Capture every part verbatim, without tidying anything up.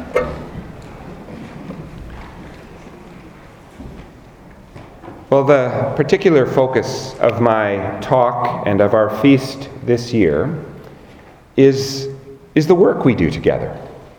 Well, the particular focus of my talk and of our feast this year is, is the work we do together.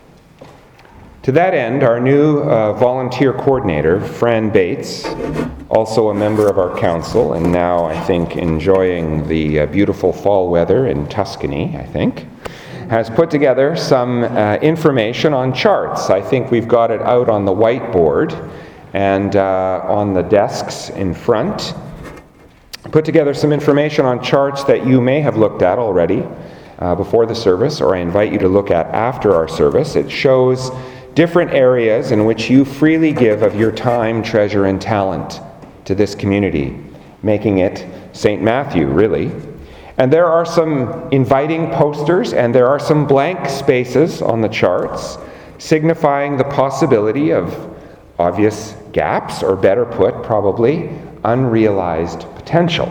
To that end, our new uh, volunteer coordinator, Fran Bates, also a member of our council, and now, I think, enjoying the uh, beautiful fall weather in Tuscany, I think, has put together some uh, information on charts. I think we've got it out on the whiteboard and uh, on the desks in front. Put together some information on charts that you may have looked at already uh, before the service, or I invite you to look at after our service. It shows different areas in which you freely give of your time, treasure, and talent to this community, making it Saint Matthew, really. And there are some inviting posters, and there are some blank spaces on the charts, signifying the possibility of obvious gaps, or better put, probably, unrealized potential.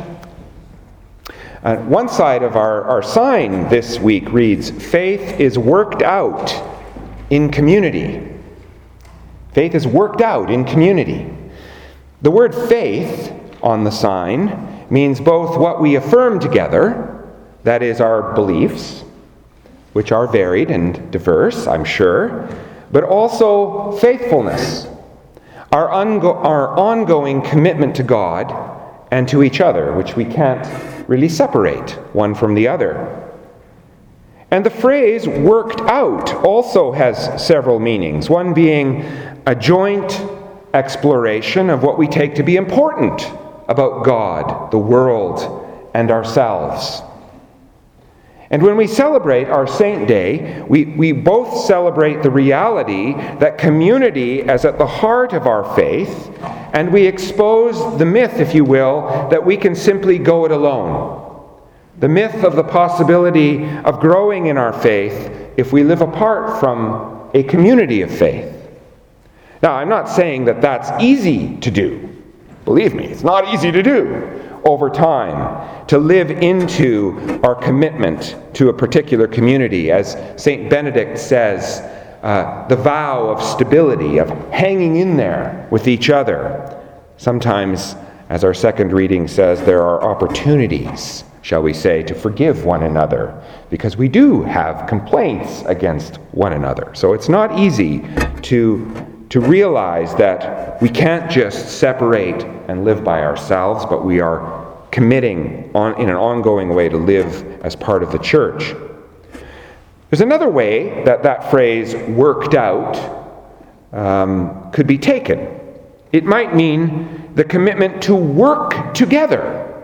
Uh, one side of our, our sign this week reads, "Faith is worked out in community." Faith is worked out in community. The word faith on the sign means both what we affirm together, that is our beliefs, which are varied and diverse, I'm sure, but also faithfulness, our, ongo- our ongoing commitment to God and to each other, which we can't really separate one from the other. And the phrase "worked out" also has several meanings, one being a joint exploration of what we take to be important about God, the world, and ourselves. And when we celebrate our Saint Day, we, we both celebrate the reality that community is at the heart of our faith, and we expose the myth, if you will, that we can simply go it alone. The myth of the possibility of growing in our faith if we live apart from a community of faith. Now, I'm not saying that that's easy to do. Believe me, it's not easy to do over time, to live into our commitment to a particular community. As Saint Benedict says, uh, the vow of stability, of hanging in there with each other. Sometimes, as our second reading says, there are opportunities, shall we say, to forgive one another, because we do have complaints against one another. So it's not easy to to realize that we can't just separate and live by ourselves, but we are committing on, in an ongoing way to live as part of the church. There's another way that that phrase "worked out" um, could be taken. It might mean the commitment to work together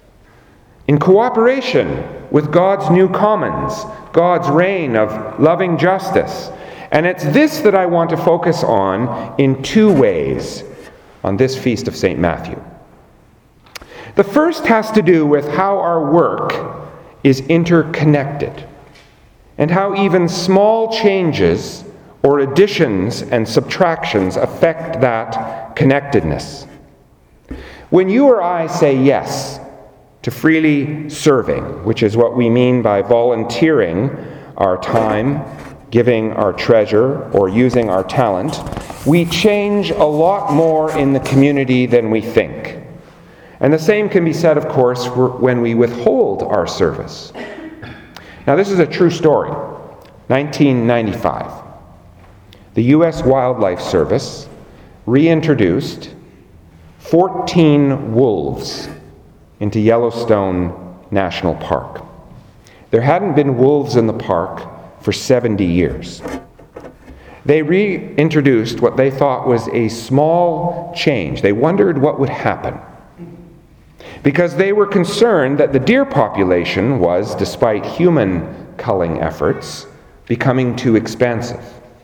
in cooperation with God's new commons, God's reign of loving justice. And it's this that I want to focus on in two ways on this feast of Saint Matthew. The first has to do with how our work is interconnected, and how even small changes or additions and subtractions affect that connectedness. When you or I say yes to freely serving, which is what we mean by volunteering our time, giving our treasure, or using our talent, we change a lot more in the community than we think. And the same can be said, of course, when we withhold our service. Now, this is a true story. nineteen ninety-five. The U S Wildlife Service reintroduced fourteen wolves into Yellowstone National Park. There hadn't been wolves in the park for seventy years. They reintroduced what they thought was a small change. They wondered what would happen, because they were concerned that the deer population was, despite human culling efforts, becoming too expansive.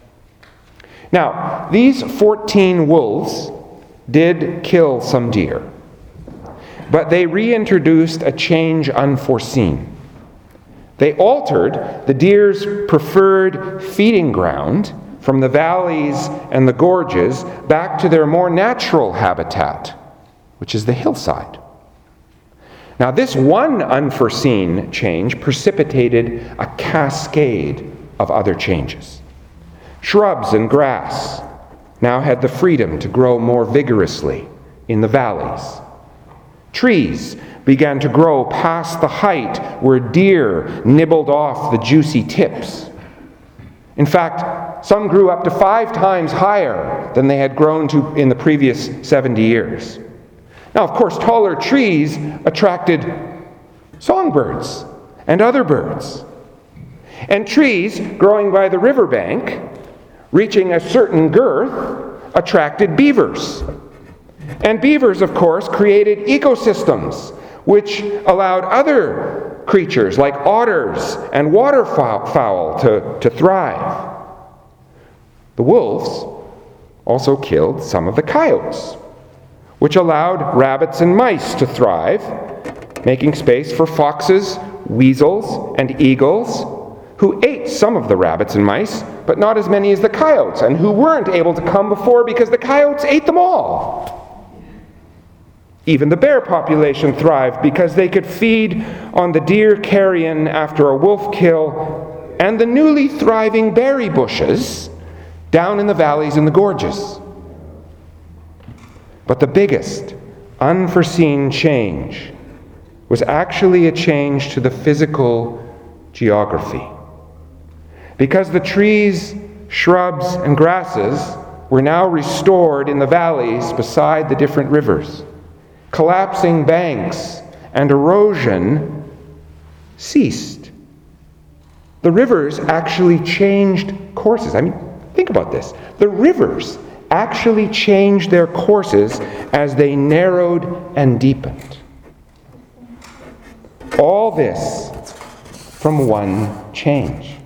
Now, these fourteen wolves did kill some deer, but they reintroduced a change unforeseen. They altered the deer's preferred feeding ground from the valleys and the gorges back to their more natural habitat, which is the hillside. Now, this one unforeseen change precipitated a cascade of other changes. Shrubs and grass now had the freedom to grow more vigorously in the valleys. Trees began to grow past the height where deer nibbled off the juicy tips. In fact, some grew up to five times higher than they had grown to in the previous seventy years. Now, of course, taller trees attracted songbirds and other birds. And trees growing by the riverbank, reaching a certain girth, attracted beavers. And beavers, of course, created ecosystems which allowed other creatures like otters and waterfowl to, to thrive. The wolves also killed some of the coyotes, which allowed rabbits and mice to thrive, making space for foxes, weasels, and eagles, who ate some of the rabbits and mice, but not as many as the coyotes, and who weren't able to come before because the coyotes ate them all. Even the bear population thrived because they could feed on the deer carrion after a wolf kill and the newly thriving berry bushes down in the valleys and the gorges. But the biggest, unforeseen change was actually a change to the physical geography. Because the trees, shrubs, and grasses were now restored in the valleys beside the different rivers. Collapsing banks and erosion ceased. The rivers actually changed courses. I mean, think about this. The rivers actually changed their courses as they narrowed and deepened. All this from one change.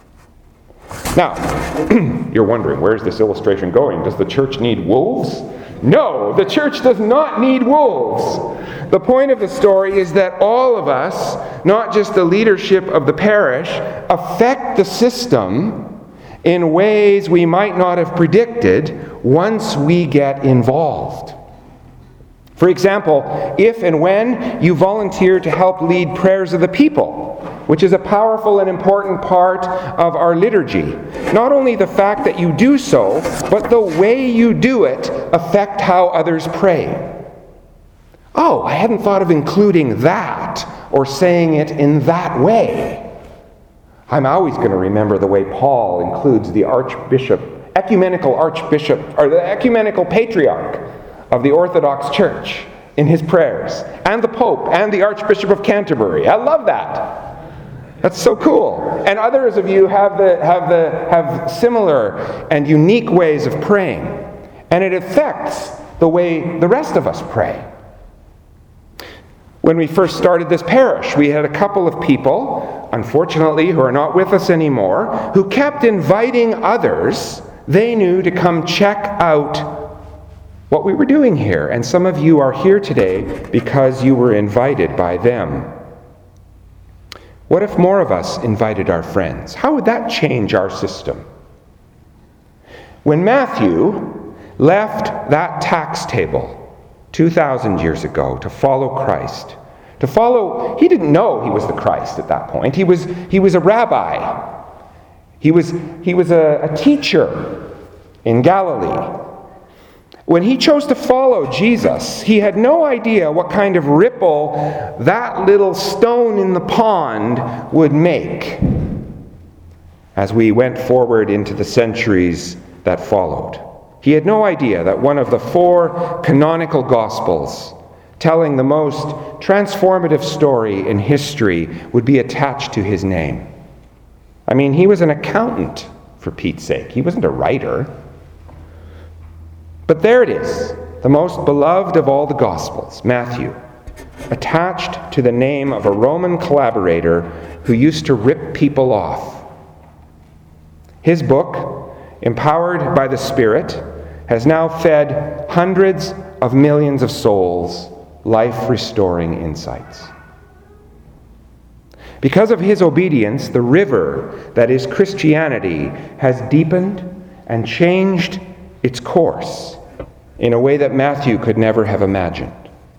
Now, you're wondering, where's this illustration going? Does the church need wolves? No, the church does not need wolves. The point of the story is that all of us, not just the leadership of the parish, affect the system in ways we might not have predicted once we get involved. For example, if and when you volunteer to help lead prayers of the people, which is a powerful and important part of our liturgy. Not only the fact that you do so, but the way you do it affect how others pray. Oh, I hadn't thought of including that or saying it in that way. I'm always going to remember the way Paul includes the archbishop, ecumenical archbishop, or the ecumenical patriarch of the Orthodox Church in his prayers, and the Pope, and the Archbishop of Canterbury. I love that. That's so cool. And others of you have the have the have similar and unique ways of praying. And it affects the way the rest of us pray. When we first started this parish, we had a couple of people, unfortunately, who are not with us anymore, who kept inviting others they knew to come check out what we were doing here. And some of you are here today because you were invited by them. What if more of us invited our friends? How would that change our system? When Matthew left that tax table two thousand years ago to follow Christ, to follow, he didn't know he was the Christ at that point. He was, he was a rabbi. He was, he was a, a teacher in Galilee. When he chose to follow Jesus, he had no idea what kind of ripple that little stone in the pond would make as we went forward into the centuries that followed. He had no idea that one of the four canonical Gospels, telling the most transformative story in history, would be attached to his name. I mean, he was an accountant, for Pete's sake. He wasn't a writer. But there it is, the most beloved of all the Gospels, Matthew, attached to the name of a Roman collaborator who used to rip people off. His book, empowered by the Spirit, has now fed hundreds of millions of souls life-restoring insights. Because of his obedience, the river that is Christianity has deepened and changed its course in a way that Matthew could never have imagined.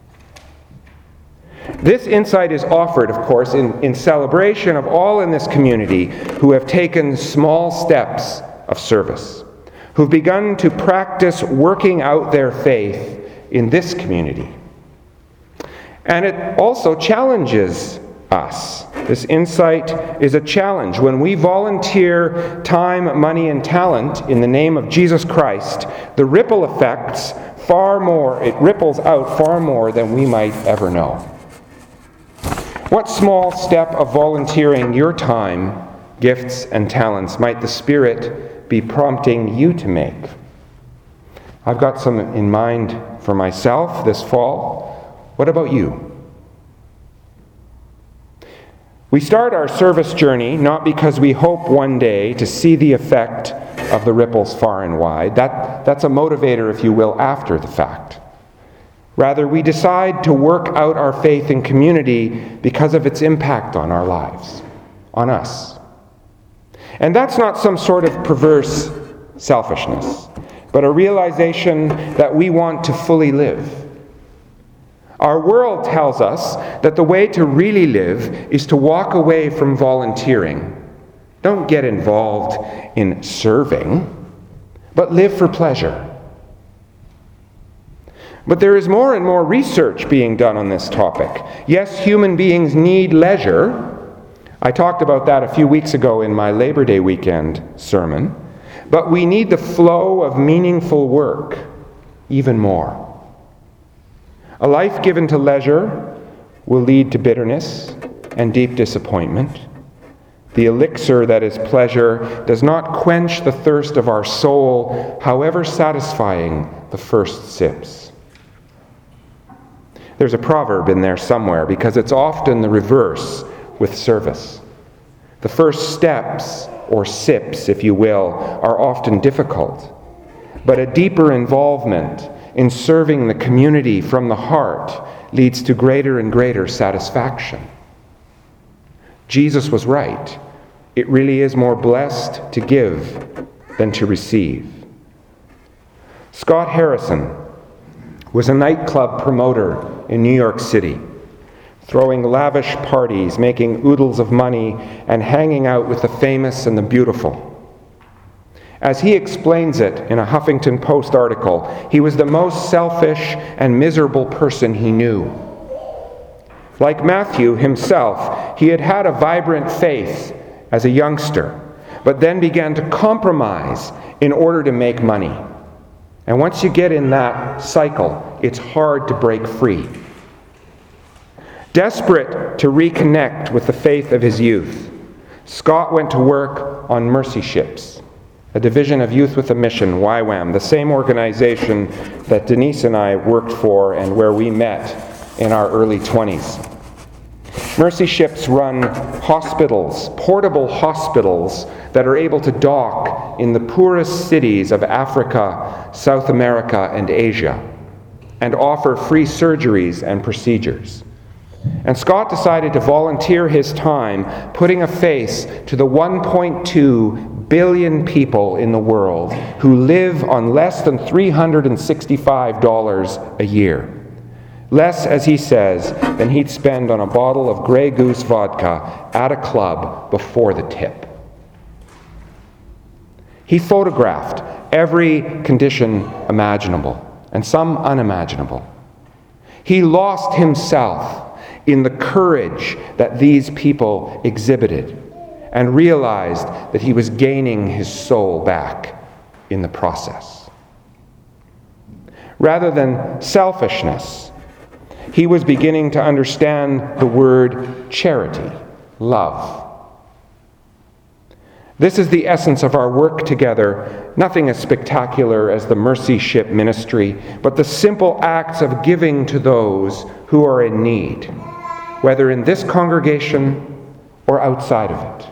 This insight is offered, of course, in, in celebration of all in this community who have taken small steps of service, who've begun to practice working out their faith in this community. And it also challenges us. This insight is a challenge. When we volunteer time, money, and talent in the name of Jesus Christ, the ripple effects far more, it ripples out far more than we might ever know. What small step of volunteering your time, gifts, and talents might the Spirit be prompting you to make? I've got some in mind for myself this fall. What about you? We start our service journey not because we hope one day to see the effect of the ripples far and wide. That, that's a motivator, if you will, after the fact. Rather, we decide to work out our faith in community because of its impact on our lives, on us. And that's not some sort of perverse selfishness, but a realization that we want to fully live. Our world tells us that the way to really live is to walk away from volunteering. Don't get involved in serving, but live for pleasure. But there is more and more research being done on this topic. Yes, human beings need leisure. I talked about that a few weeks ago in my Labor Day weekend sermon. But we need the flow of meaningful work even more. A life given to leisure will lead to bitterness and deep disappointment. The elixir that is pleasure does not quench the thirst of our soul, however satisfying the first sips. There's a proverb in there somewhere, because it's often the reverse with service. The first steps, or sips, if you will, are often difficult, but a deeper involvement in serving the community from the heart leads to greater and greater satisfaction. Jesus was right. It really is more blessed to give than to receive. Scott Harrison was a nightclub promoter in New York City, throwing lavish parties, making oodles of money, and hanging out with the famous and the beautiful. As he explains it in a Huffington Post article, he was the most selfish and miserable person he knew. Like Matthew himself, he had had a vibrant faith as a youngster, but then began to compromise in order to make money. And once you get in that cycle, it's hard to break free. Desperate to reconnect with the faith of his youth, Scott went to work on Mercy Ships, a division of Youth with a Mission, Y WAM, the same organization that Denise and I worked for and where we met in our early twenties. Mercy Ships run hospitals, portable hospitals that are able to dock in the poorest cities of Africa, South America, and Asia, and offer free surgeries and procedures. And Scott decided to volunteer his time putting a face to the one point two billion people in the world who live on less than three hundred sixty-five dollars a year. Less, as he says, than he'd spend on a bottle of Grey Goose vodka at a club before the tip. He photographed every condition imaginable, and some unimaginable. He lost himself in the courage that these people exhibited, and realized that he was gaining his soul back in the process. Rather than selfishness, he was beginning to understand the word charity, love. This is the essence of our work together, nothing as spectacular as the Mercy Ship ministry, but the simple acts of giving to those who are in need, whether in this congregation or outside of it.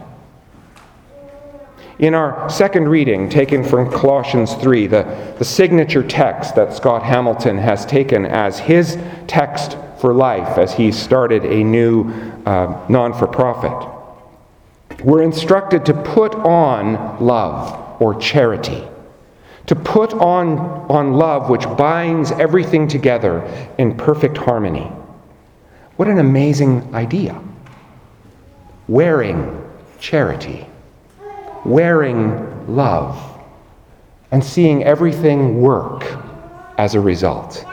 In our second reading, taken from Colossians three, the, the signature text that Scott Hamilton has taken as his text for life as he started a new uh, non-for-profit, we're instructed to put on love or charity, to put on, on love which binds everything together in perfect harmony. What an amazing idea. Wearing charity. Wearing love. and seeing everything work as a result.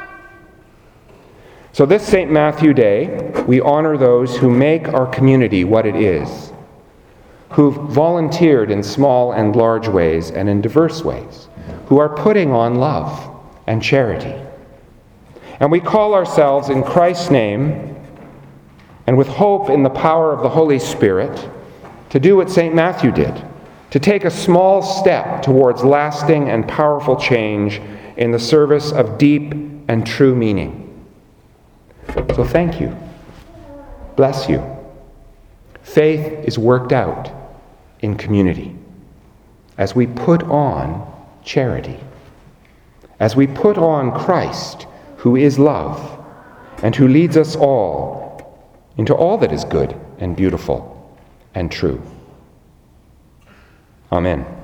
So this Saint Matthew Day, we honor those who make our community what it is, who've volunteered in small and large ways and in diverse ways, who are putting on love and charity. And we call ourselves in Christ's name, and with hope in the power of the Holy Spirit, to do what Saint Matthew did, to take a small step towards lasting and powerful change in the service of deep and true meaning. So thank you. Bless you. Faith is worked out in community as we put on charity, as we put on Christ, who is love, and who leads us all into all that is good and beautiful and true. Amen.